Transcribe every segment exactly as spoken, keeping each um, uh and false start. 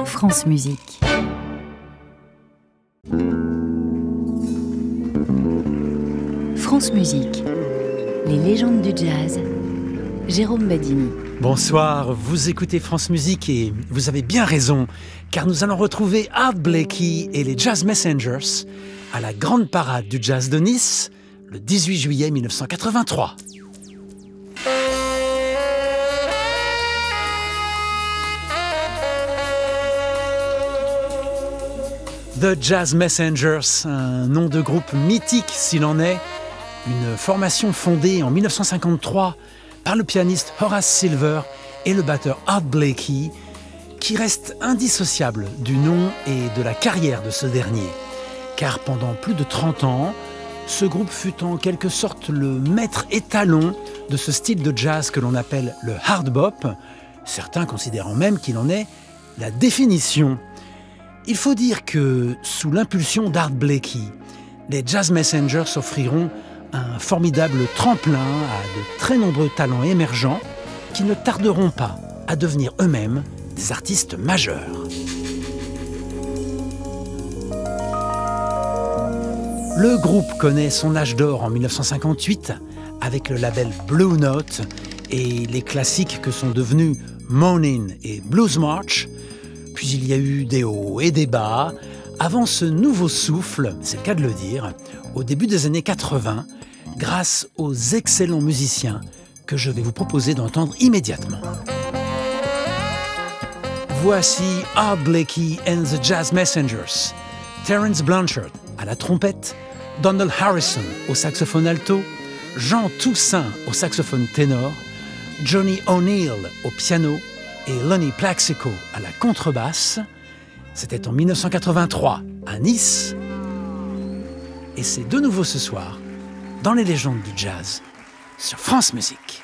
France Musique. France Musique, les légendes du jazz, Jérôme Badini. Bonsoir, vous écoutez France Musique et vous avez bien raison, car nous allons retrouver Art Blakey et les Jazz Messengers à la grande parade du jazz de Nice, le dix-huit juillet mille neuf cent quatre-vingt-trois. The Jazz Messengers, un nom de groupe mythique s'il en est, une formation fondée en mille neuf cent cinquante-trois par le pianiste Horace Silver et le batteur Art Blakey, qui reste indissociable du nom et de la carrière de ce dernier. Car pendant plus de trente ans, ce groupe fut en quelque sorte le maître étalon de ce style de jazz que l'on appelle le hard bop, certains considérant même qu'il en est la définition. Il faut dire que, sous l'impulsion d'Art Blakey, les Jazz Messengers offriront un formidable tremplin à de très nombreux talents émergents qui ne tarderont pas à devenir eux-mêmes des artistes majeurs. Le groupe connaît son âge d'or en mille neuf cent cinquante-huit avec le label Blue Note et les classiques que sont devenus Moanin' et Blues March. Puis il y a eu des hauts et des bas, avant ce nouveau souffle, c'est le cas de le dire, au début des années quatre-vingts, grâce aux excellents musiciens que je vais vous proposer d'entendre immédiatement. Voici Art Blakey and the Jazz Messengers. Terence Blanchard à la trompette, Donald Harrison au saxophone alto, Jean Toussaint au saxophone ténor, Johnny O'Neill au piano et Lonnie Plaxico à la contrebasse. C'était en mille neuf cent quatre-vingt-trois à Nice. Et c'est de nouveau ce soir dans les légendes du jazz sur France Musique.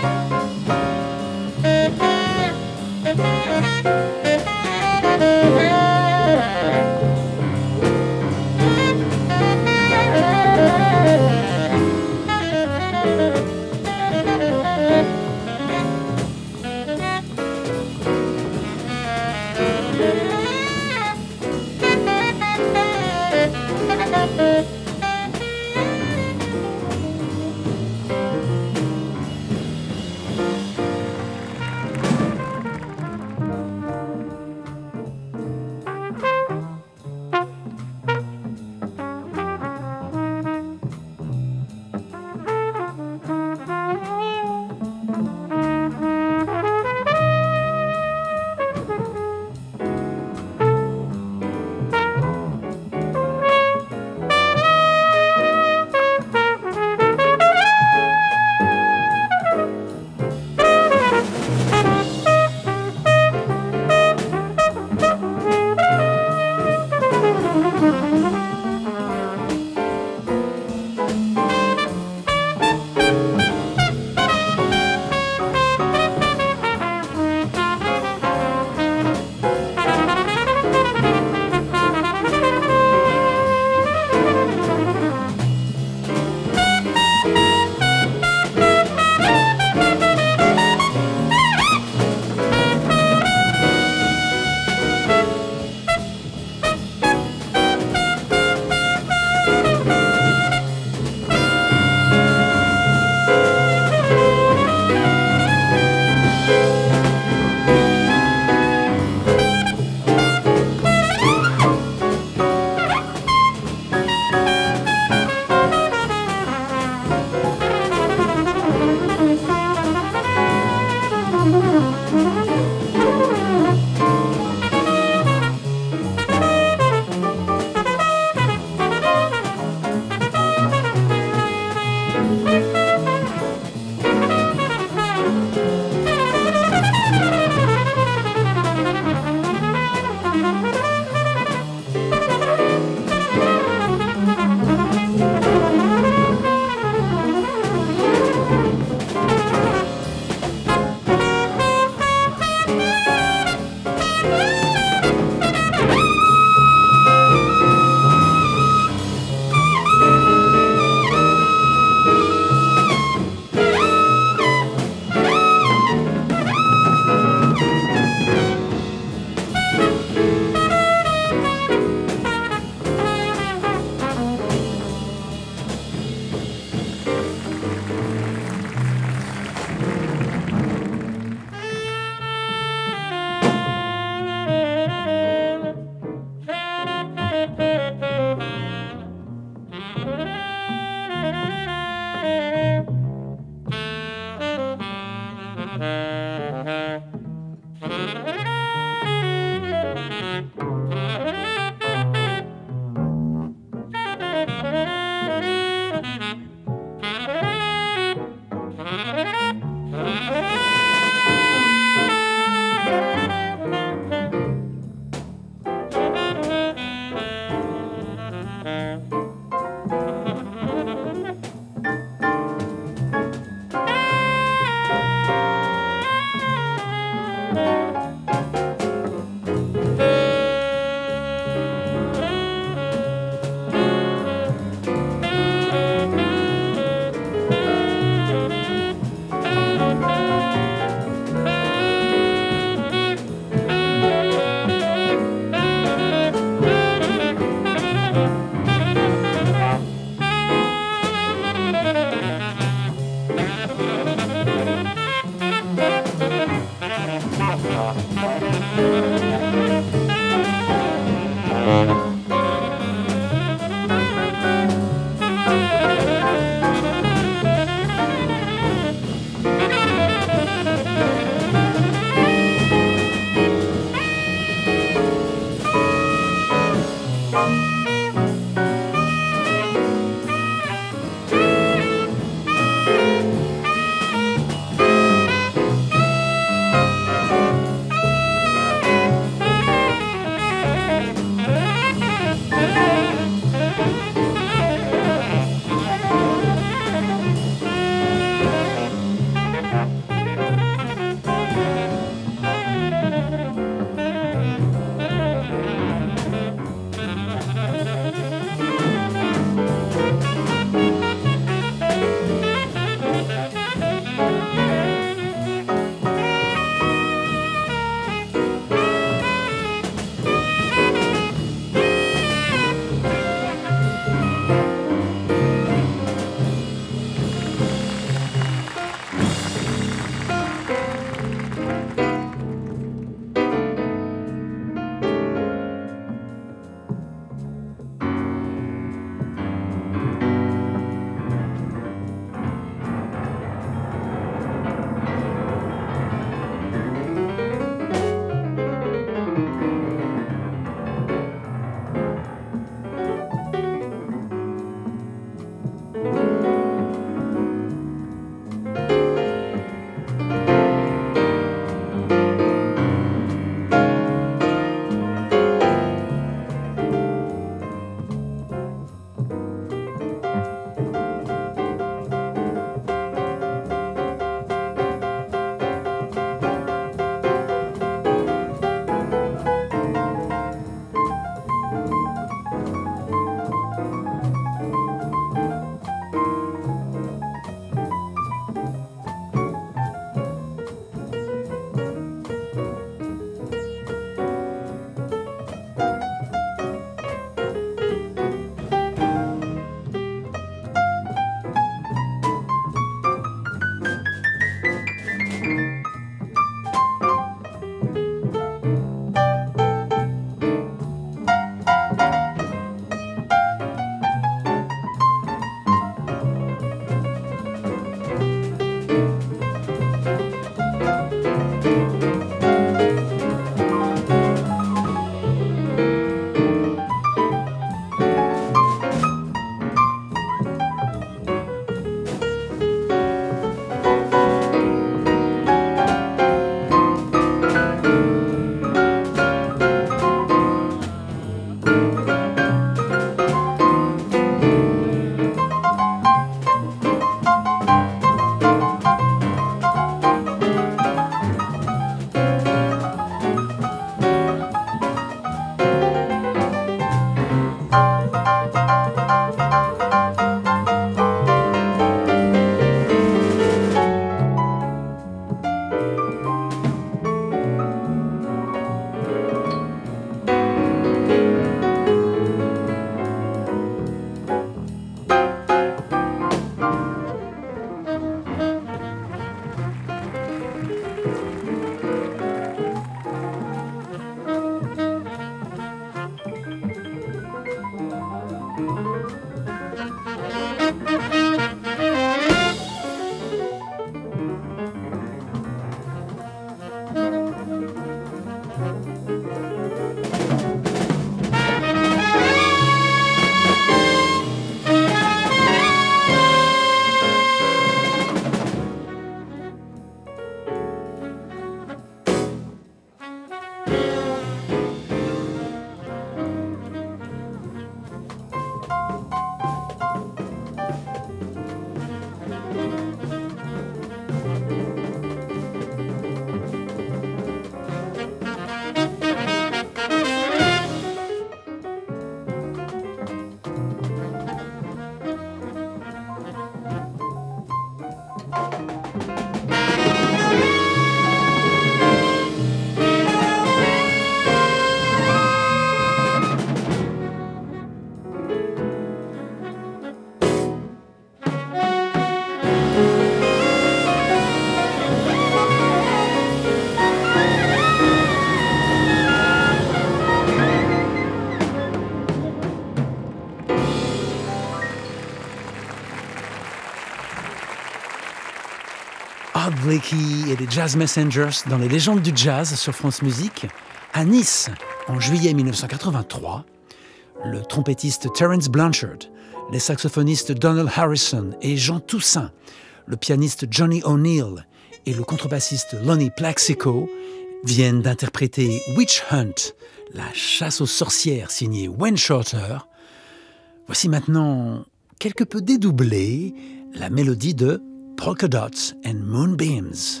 Art Blakey et les Jazz Messengers dans les légendes du jazz sur France Musique. À Nice, en juillet mille neuf cent quatre-vingt-trois, le trompettiste Terence Blanchard, les saxophonistes Donald Harrison et Jean Toussaint, le pianiste Johnny O'Neill et le contrebassiste Lonnie Plaxico viennent d'interpréter Witch Hunt, la chasse aux sorcières signée Wayne Shorter. Voici maintenant, quelque peu dédoublée, la mélodie de Polka Dots and Moonbeams.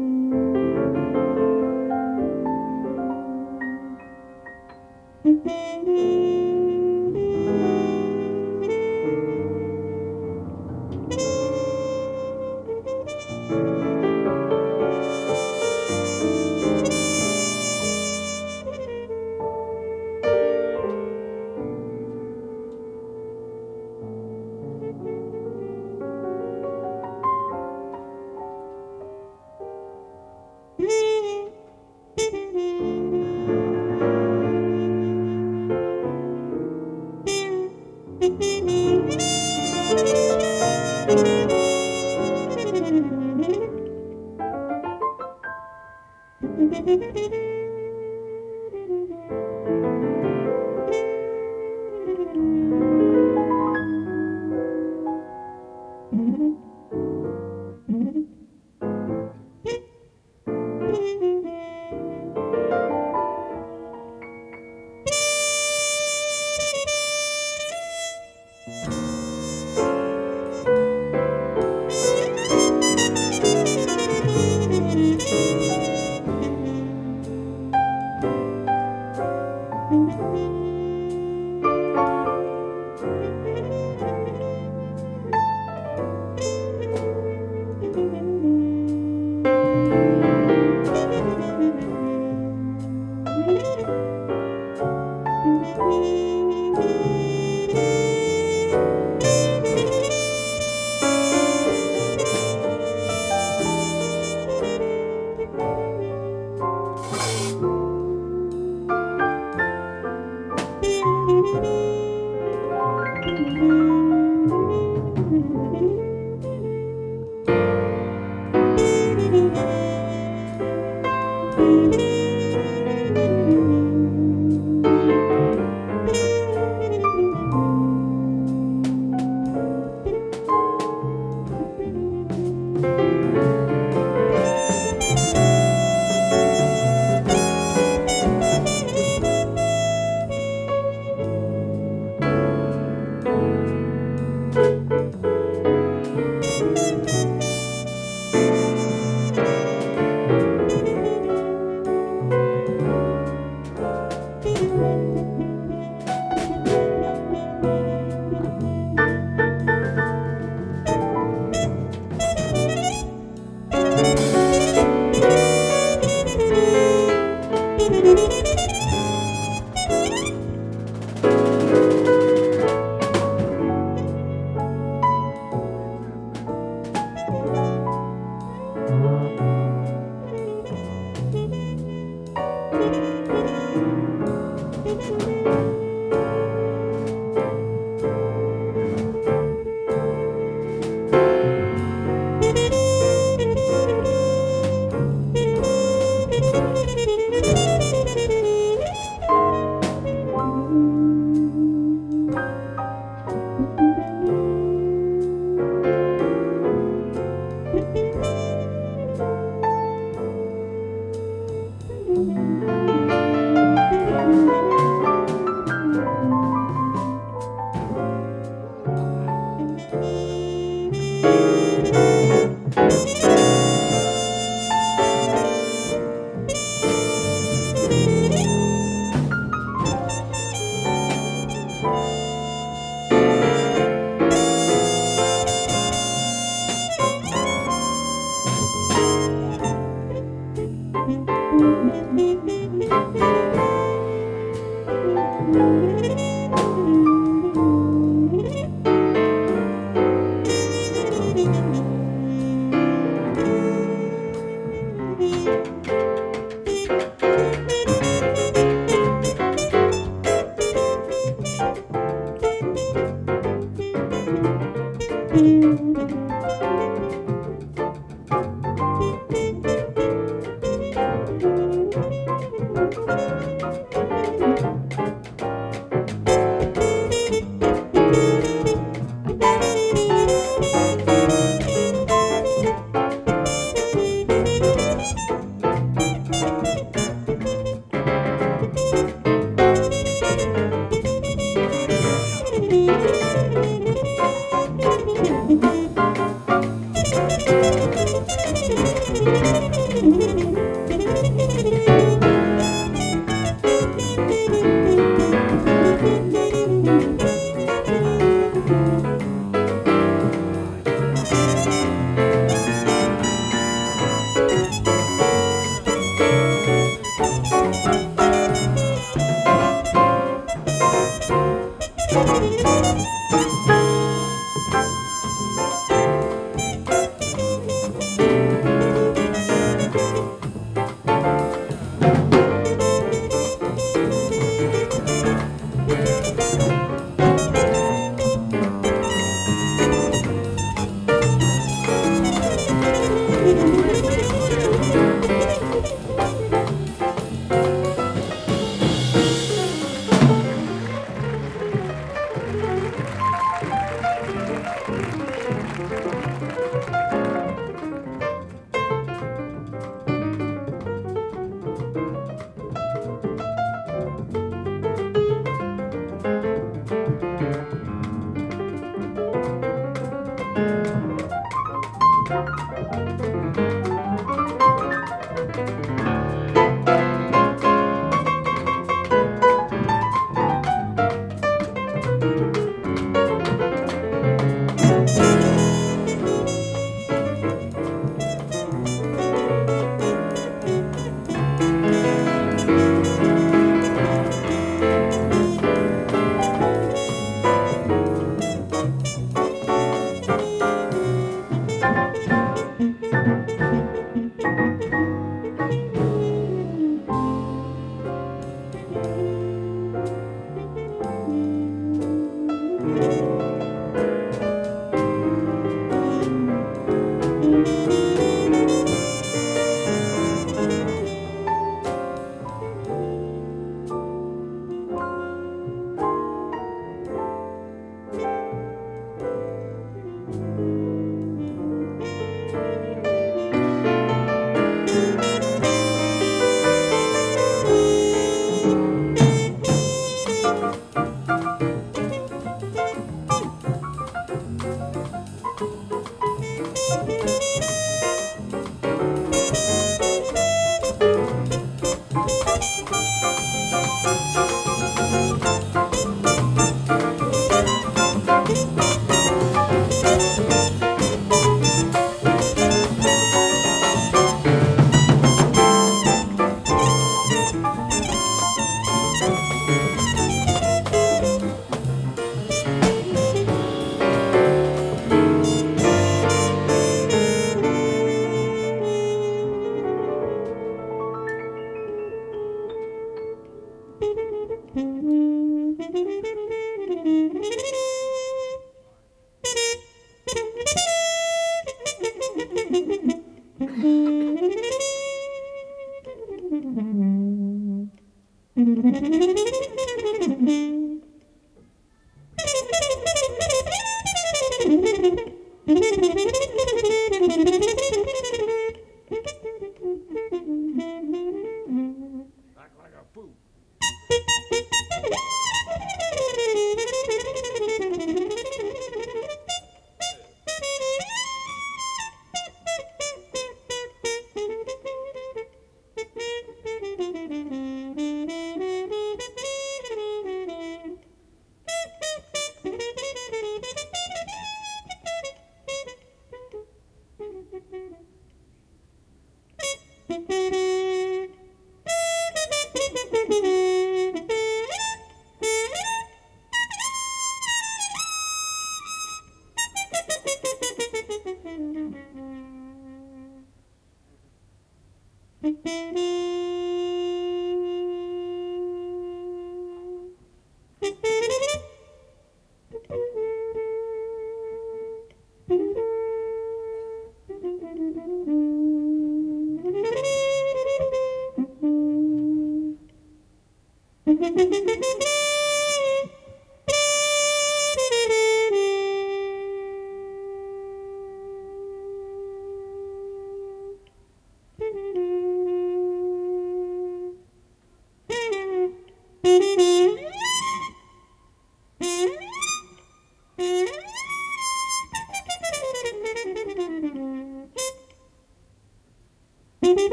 Mm-hmm.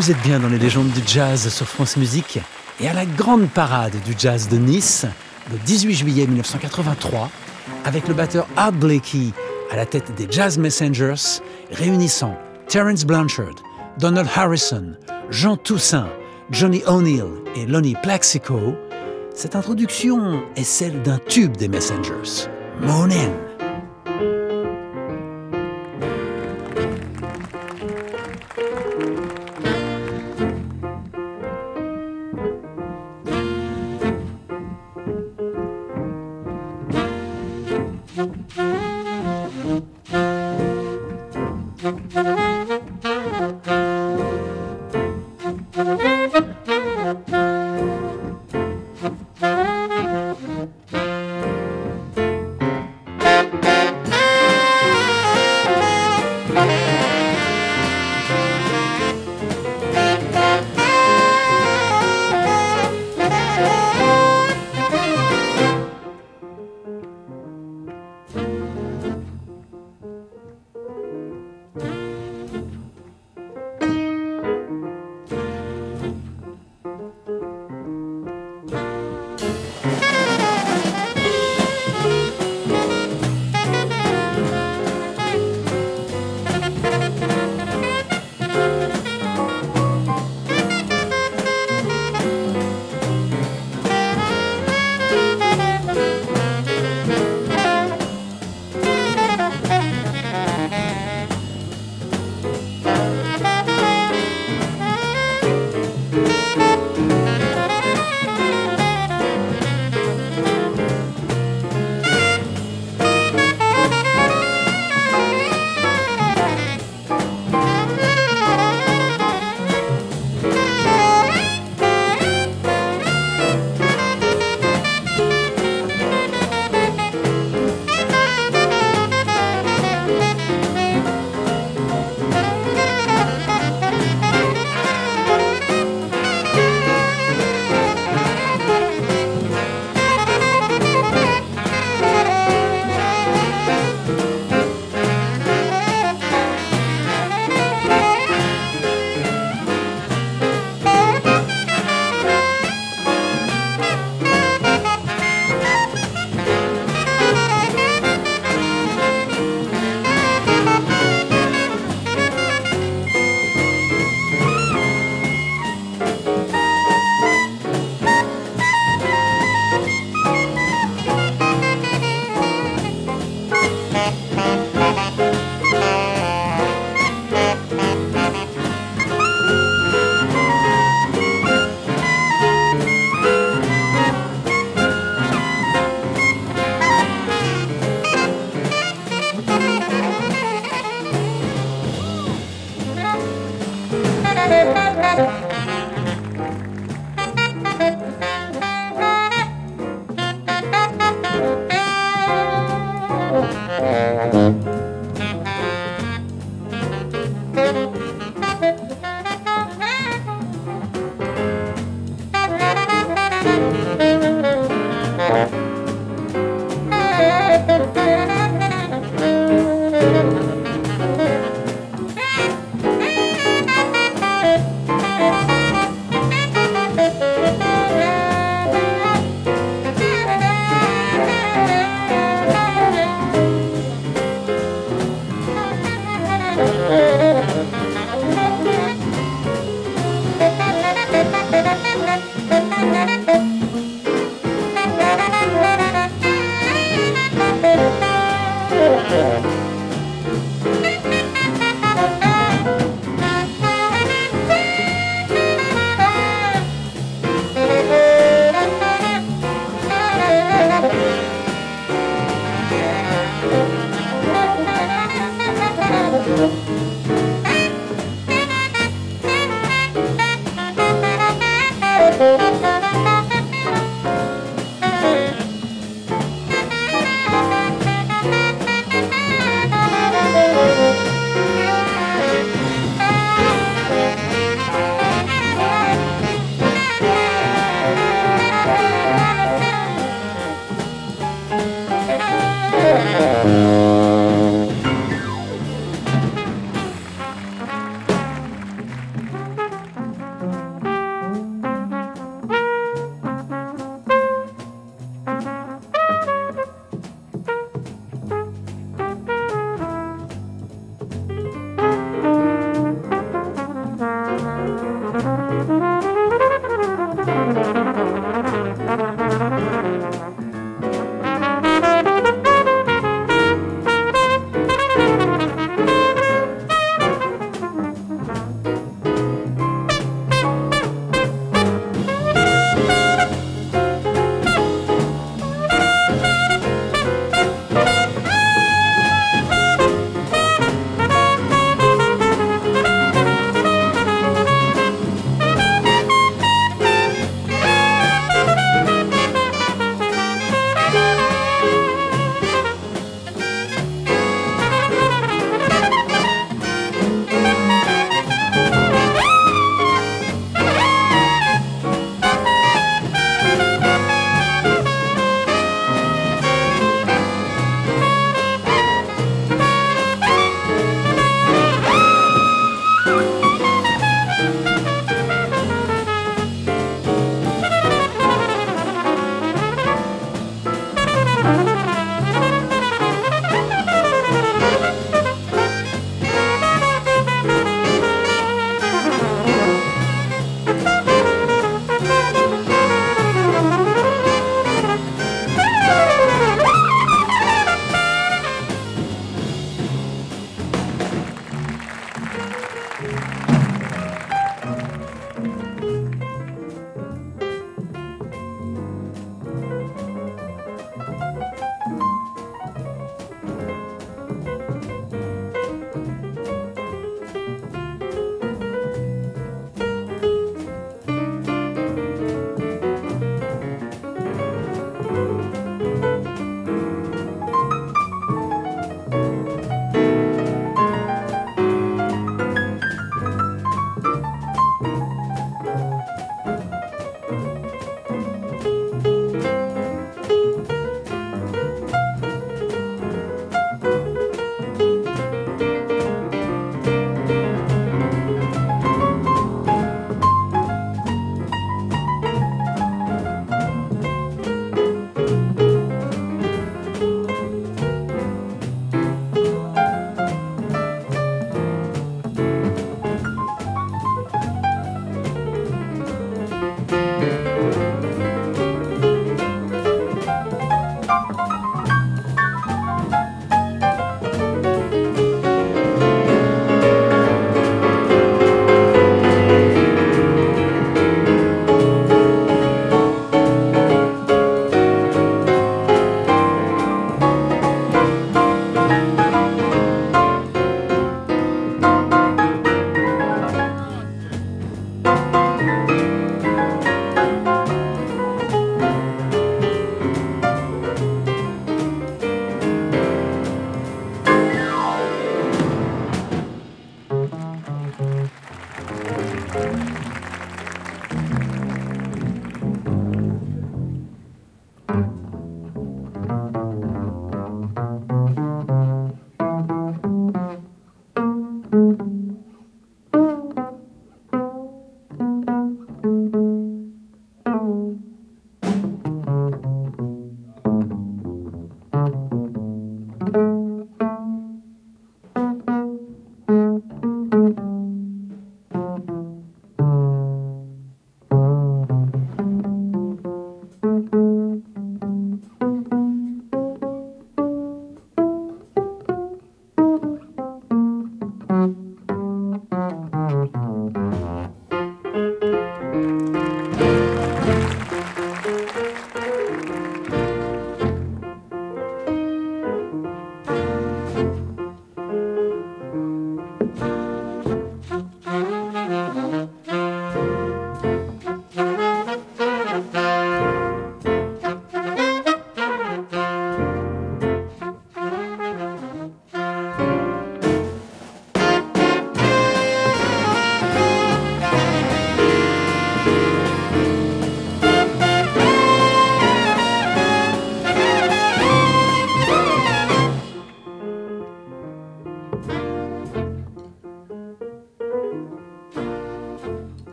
Vous êtes bien dans les légendes du jazz sur France Musique et à la grande parade du jazz de Nice, le dix-huit juillet mille neuf cent quatre-vingt-trois, avec le batteur Art Blakey à la tête des Jazz Messengers, réunissant Terence Blanchard, Donald Harrison, Jean Toussaint, Johnny O'Neill et Lonnie Plaxico. Cette introduction est celle d'un tube des Messengers, Moon In.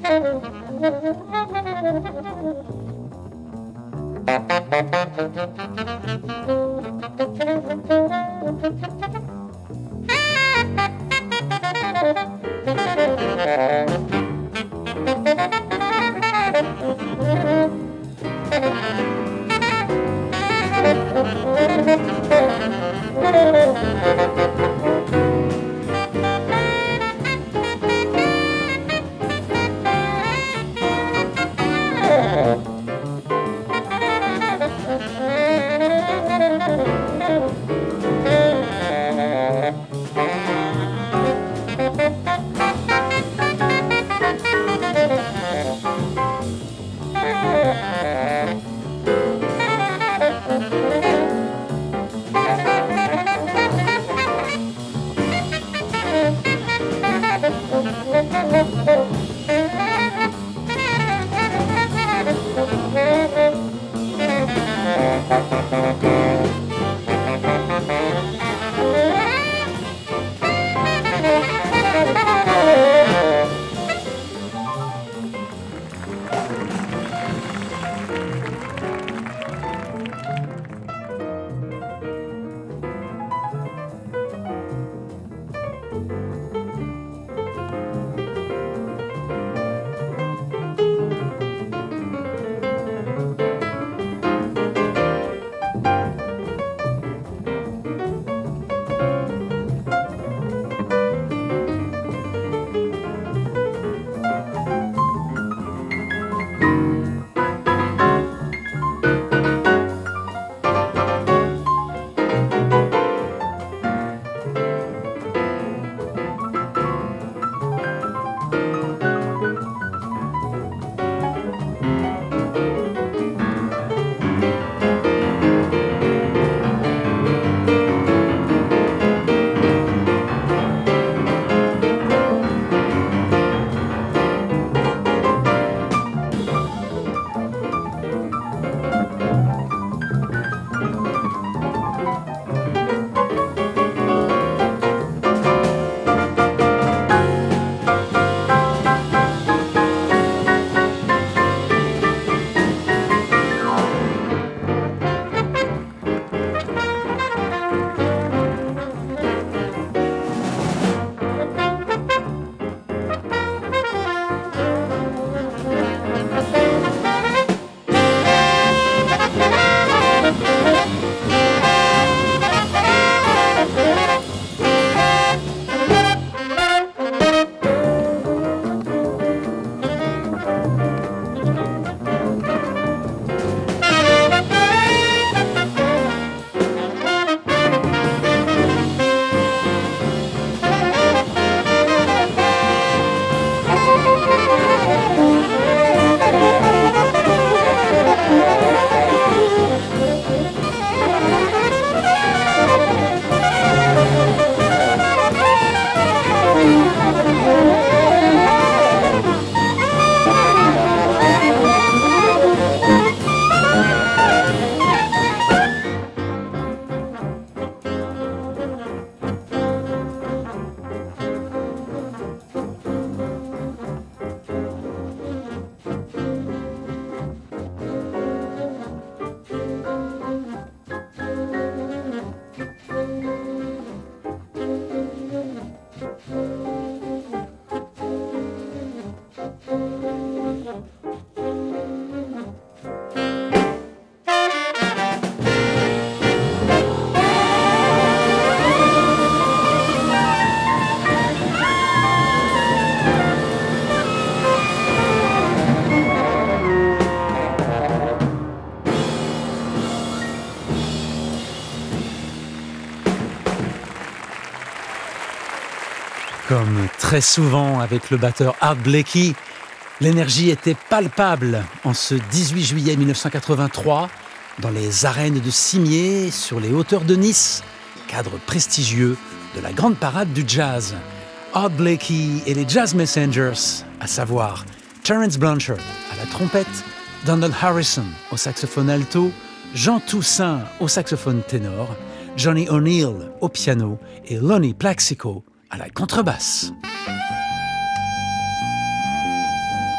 Comme très souvent avec le batteur Art Blakey, l'énergie était palpable en ce dix-huit juillet mille neuf cent quatre-vingt-trois dans les arènes de Cimiez, sur les hauteurs de Nice, cadre prestigieux de la grande parade du jazz. Art Blakey et les Jazz Messengers, à savoir Terence Blanchard à la trompette, Donald Harrison au saxophone alto, Jean Toussaint au saxophone ténor, Johnny O'Neill au piano et Lonnie Plaxico à la contrebasse.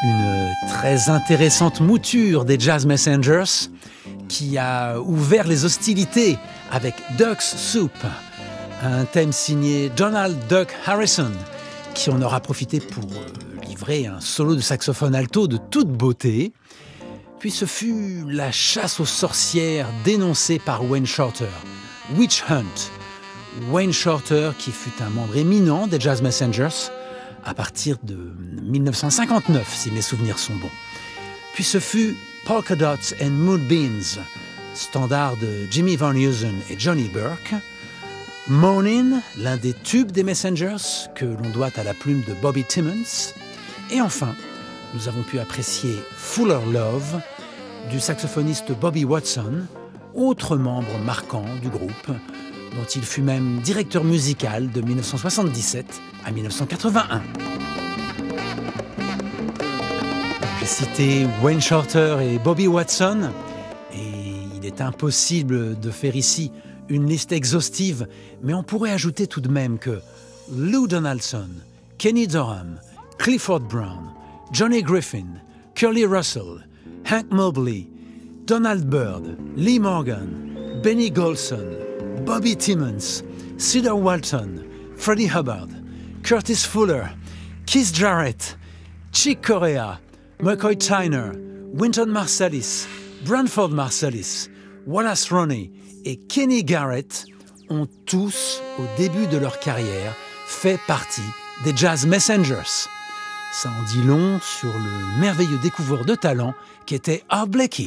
Une très intéressante mouture des Jazz Messengers qui a ouvert les hostilités avec Duck's Soup, un thème signé Donald Duck Harrison, qui en aura profité pour livrer un solo de saxophone alto de toute beauté. Puis ce fut la chasse aux sorcières dénoncée par Wayne Shorter, Witch Hunt. Wayne Shorter, qui fut un membre éminent des Jazz Messengers à partir de dix-neuf cent cinquante-neuf, si mes souvenirs sont bons. Puis ce fut Polka Dots and Moonbeams, standard de Jimmy Van Heusen et Johnny Burke. Moanin', l'un des tubes des Messengers que l'on doit à la plume de Bobby Timmons. Et enfin, nous avons pu apprécier Fuller Love du saxophoniste Bobby Watson, autre membre marquant du groupe, dont il fut même directeur musical de dix-neuf cent soixante-dix-sept à dix-neuf cent quatre-vingt-un. J'ai cité Wayne Shorter et Bobby Watson, et il est impossible de faire ici une liste exhaustive, mais on pourrait ajouter tout de même que Lou Donaldson, Kenny Dorham, Clifford Brown, Johnny Griffin, Curly Russell, Hank Mobley, Donald Byrd, Lee Morgan, Benny Golson, Bobby Timmons, Cedar Walton, Freddie Hubbard, Curtis Fuller, Keith Jarrett, Chick Corea, McCoy Tyner, Wynton Marsalis, Branford Marsalis, Wallace Roney et Kenny Garrett ont tous, au début de leur carrière, fait partie des Jazz Messengers. Ça en dit long sur le merveilleux découvreur de talent qu'était Art Blakey.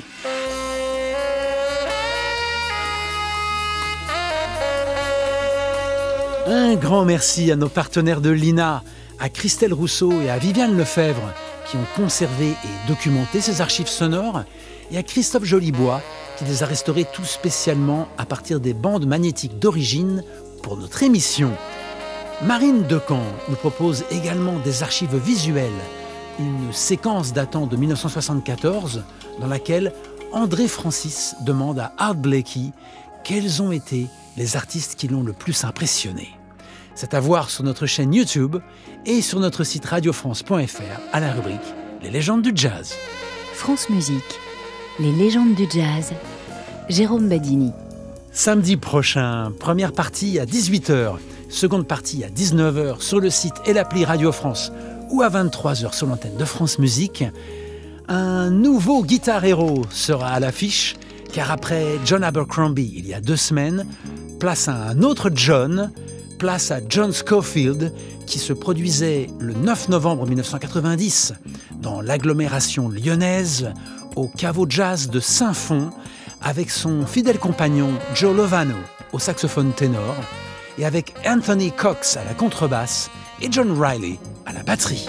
Un grand merci à nos partenaires de l'I N A, à Christelle Rousseau et à Viviane Lefebvre, qui ont conservé et documenté ces archives sonores, et à Christophe Jolibois, qui les a restaurées tout spécialement à partir des bandes magnétiques d'origine pour notre émission. Marine Decamp nous propose également des archives visuelles, une séquence datant de dix-neuf cent soixante-quatorze, dans laquelle André Francis demande à Art Blakey quels ont été les artistes qui l'ont le plus impressionné. C'est à voir sur notre chaîne YouTube et sur notre site radio france point f r à la rubrique Les légendes du jazz. France Musique, les légendes du jazz, Jérôme Badini. Samedi prochain, première partie à dix-huit heures, seconde partie à dix-neuf heures sur le site et l'appli Radio France ou à vingt-trois heures sur l'antenne de France Musique. Un nouveau Guitar Hero sera à l'affiche, car après John Abercrombie il y a deux semaines, place à un autre John, place à John Scofield, qui se produisait le neuf novembre dix-neuf cent quatre-vingt-dix dans l'agglomération lyonnaise, au caveau jazz de Saint-Fond, avec son fidèle compagnon Joe Lovano au saxophone ténor, et avec Anthony Cox à la contrebasse et John Riley à la batterie.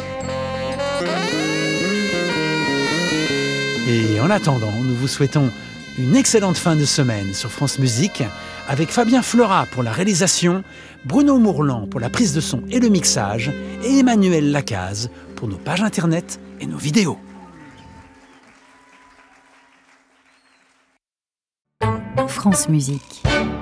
Et en attendant, nous vous souhaitons une excellente fin de semaine sur France Musique, avec Fabien Fleurat pour la réalisation, Bruno Mourlan pour la prise de son et le mixage, et Emmanuel Lacaze pour nos pages internet et nos vidéos. France Musique.